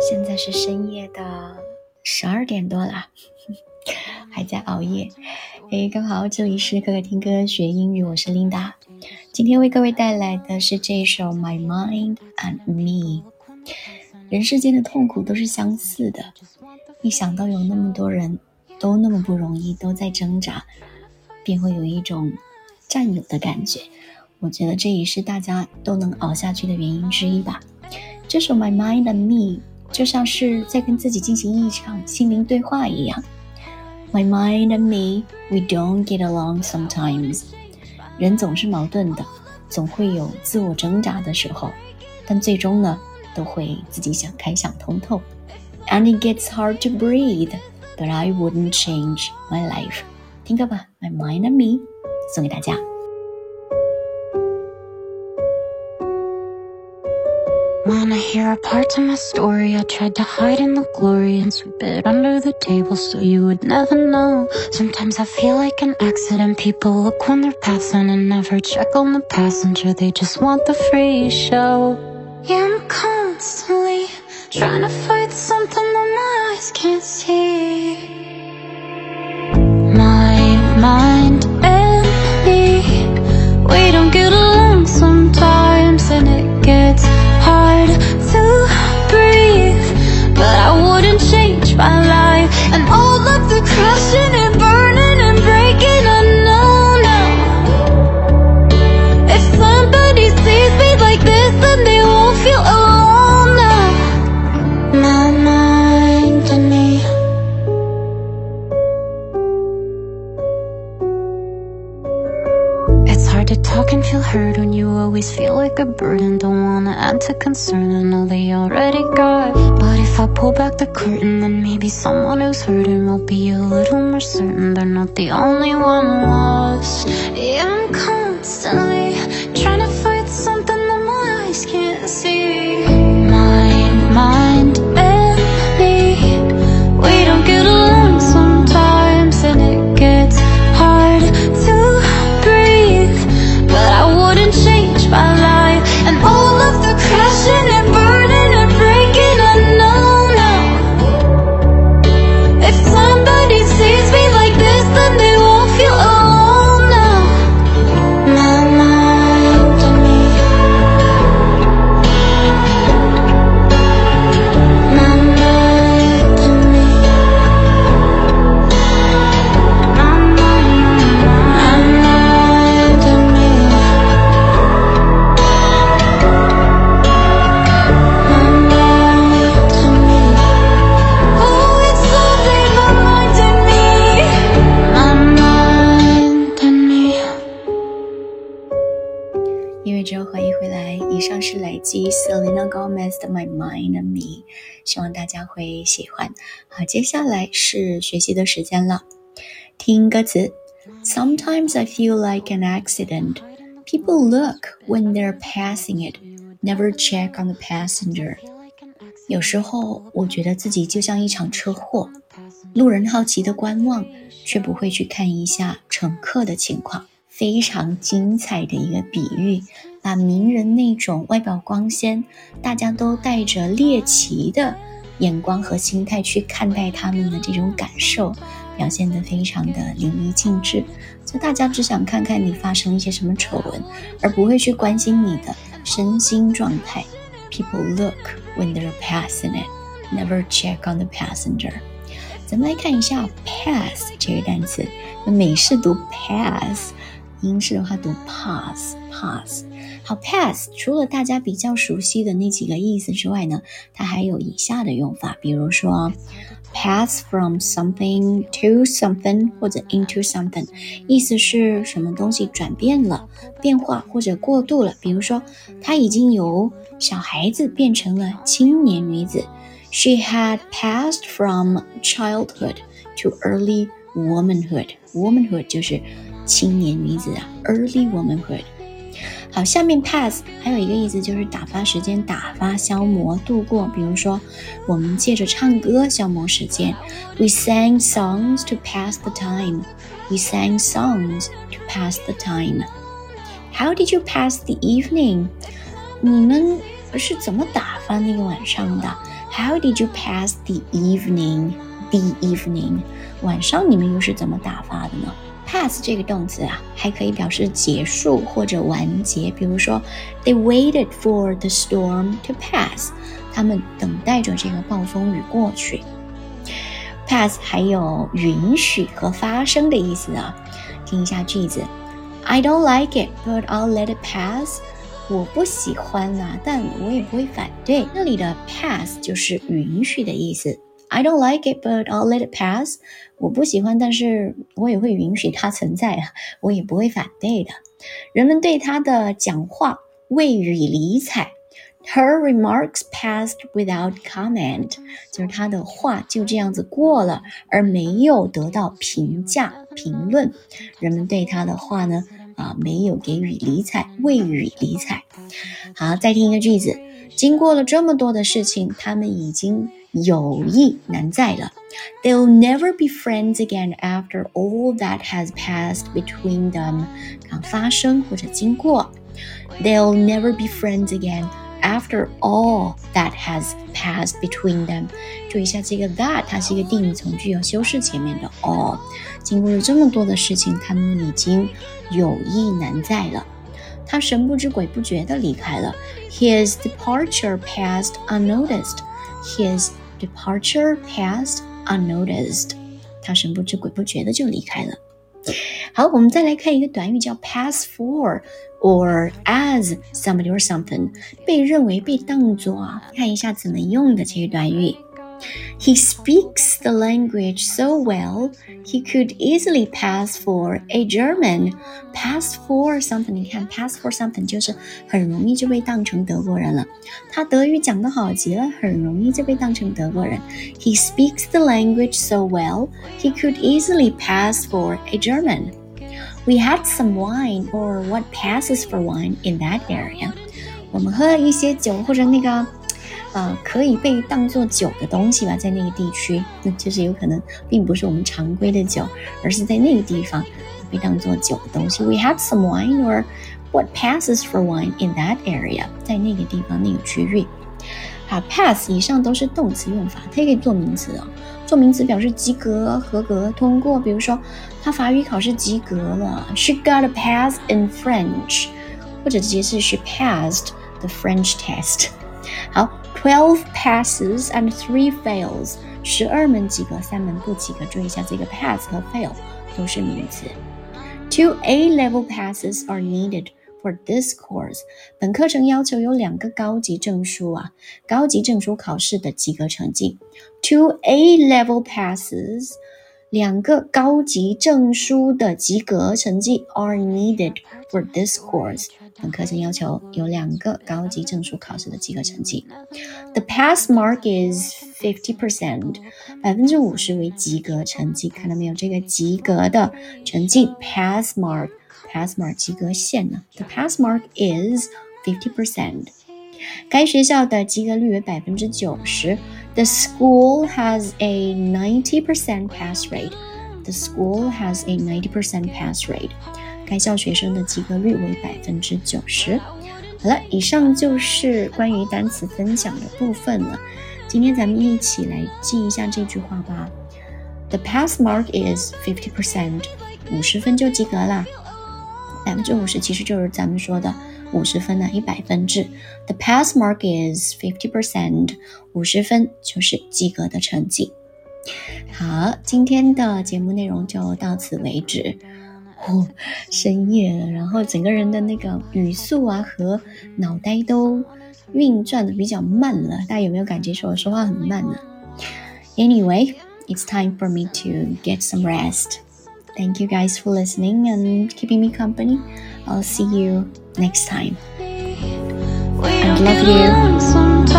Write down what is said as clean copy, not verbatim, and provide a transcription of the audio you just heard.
现在是深夜的12点多了，还在熬夜。刚好这里是可可听歌学英语，我是 Linda。今天为各位带来的是这首 My Mind and Me。 人世间的痛苦都是相似的，一想到有那么多人都那么不容易，都在挣扎，便会有一种占有的感觉。我觉得这也是大家都能熬下去的原因之一吧。这首 My Mind and Me 就像是在跟自己进行一场心灵对话一样。 My mind and me, we don't get along sometimes。 人总是矛盾的，总会有自我挣扎的时候，但最终呢，都会自己想开想通透。 And it gets hard to breathe, but I wouldn't change my life。 听歌吧， My mind and me 送给大家。 Wanna hear a part of my story? I tried to hide in the glory and sweep it under the table so you would never know. Sometimes I feel like an accident. People look when they're passing and never check on the passenger. They just want the free show. Yeah, I'm constantly trying to fight something that my eyes can't see. My mind and me, we don't get along sometimes, and it gets hard to breathe, but I wouldn't change my life. And all of the crashing and burning and breaking, I know now. If somebody sees me like this, then they won't feel alone now. My mind and me. It's hard to talk and feel heard when you always feel like a burden. Don't wanna add to concern, I know they already got. But if I pull back the curtain, then maybe someone who's hurting will be a little more certain they're not the only one lost. Yeah, I'm constantly trying to fight something that my eyes can't see. My mind and me, we don't get along sometimes, and it gets hard to breathe, but I wouldn't change my life. And all of the crashing and burning and breaking, I know now. If somebody sees me like this, then they won't feel alone now. My mind and me. My mind and me. My mind and me. 之后欢迎回来，以上是来自 Selena Gomez 的 My Mind and Me， 希望大家会喜欢。好，接下来是学习的时间了。听歌词 Sometimes I feel like an accident. People look when they're passing it, never check on the passenger. 有时候我觉得自己就像一场车祸，路人好奇的观望，却不会去看一下乘客的情况。非常精彩的一个比喻，把名人那种外表光鲜，大家都带着猎奇的眼光和心态去看待他们的这种感受，表现得非常的淋漓尽致。就大家只想看看你发生一些什么丑闻，而不会去关心你的身心状态。 People look when they're passing it, never check on the passenger. 咱们来看一下 pass 这个单词，美式读 pass，英式的话读 pass。好， pass 除了大家比较熟悉的那几个意思之外呢，它还有以下的用法，比如说 pass from something to something 或者 into something， 意思是什么东西转变了，变化或者过渡了。比如说她已经由小孩子变成了青年女子， She had passed from childhood to early womanhood. Womanhood 就是青年女子啊 ，early womanhood。好，下面 pass 还有一个意思就是打发时间，打发消磨度过。比如说我们借着唱歌消磨时间， We sang songs to pass the time. We sang songs to pass the time. How did you pass the evening? 你们是怎么打发那个晚上的？ How did you pass the evening? The evening. 晚上你们又是怎么打发的呢？ Pass 这个动词啊，还可以表示结束或者完结。比如说 They waited for the storm to pass. 他们等待着这个暴风雨过去。Pass 还有允许和发生的意思啊。听一下句子 I don't like it, but I'll let it pass. 我不喜欢啊，但我也不会反对。这里的 pass 就是允许的意思。I don't like it, but I'll let it pass. 我不喜欢，但是我也会允许它存在啊，我也不会反对的。人们对他的讲话未予理睬。Her remarks passed without comment. 就是他的话就这样子过了，而没有得到评价、评论。人们对他的话呢，没有给予理睬，未予理睬。好，再听一个句子。经过了这么多的事情，他们已经友谊难再了。They'll never be friends again after all that has passed between them. 发生或者经过。They'll never be friends again after all that has passed between them. 注意一下这个 that 它是一个定语从句，有修饰前面的 all。经过了这么多的事情，他们已经友谊难再了。他神不知鬼不觉地离开了。His departure passed unnoticed. His departure passed unnoticed. 他神不知鬼不觉的就离开了。好，我们再来看一个短语叫 pass for or as somebody or something. 被认为被当作啊，看一下怎么用的这个短语。He speaks the language so well, he could easily pass for a German. Pass for something, 你看 pass for something 就是很容易就被当成德国人了。他德语讲得好极了，很容易就被当成德国人。He speaks the language so well, he could easily pass for a German. We had some wine, or what passes for wine in that area. 我们喝了一些酒，或者那个可以被当作酒的东西吧，在那个地区，那就是有可能并不是我们常规的酒，而是在那个地方被当作酒的东西。We had some wine, or what passes for wine in that area. 在那个地方那个区域。好 ，pass 以上都是动词用法，它也可以做名词哦。做名词表示及格、合格、通过。比如说，他法语考试及格了 ，She got a pass in French， 或者直接是 She passed the French test。好。12 passes and 3 fails. 12门及格，3门不及格。注意一下这个 pass 和 fail 都是名词。2 A-level passes are needed for this course. 本课程要求有2个高级证书啊，高级证书考试的及格成绩。2 A-level passes, 2个高级证书的及格成绩 are needed for this course. 本课程要求有2个高级证书考试的及格成绩。The pass mark is 50%. 50% 为及格成绩，看到没有？这个及格的成绩 pass mark 及格线呢 ？The pass mark is 50%. 该学校的及格率为 90%. The school has a 90% pass rate. The school has a 90% pass rate. 该校学生的及格率为 90%。 好了，以上就是关于单词分享的部分了。今天咱们一起来记一下这句话吧。The pass mark is 50%. 50分就及格啦。50%其实就是咱们说的50分啊，100分制。The pass mark is 50%. 50分就是及格的成绩。好，今天的节目内容就到此为止。深夜了，然后整个人的那个语速啊和脑袋都运转的比较慢了，大家有没有感觉说我说话很慢呢？ Anyway, it's time for me to get some rest. Thank you guys for listening and keeping me company. I'll see you next time. I love you.